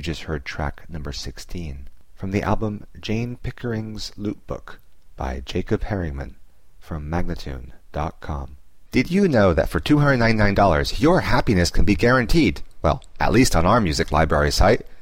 just heard track number 16 from the album Jane Pickering's Loot Book by Jacob Herringman from Magnatune.com. Did you know that for $299 your happiness can be guaranteed? Well, at least on our music library site.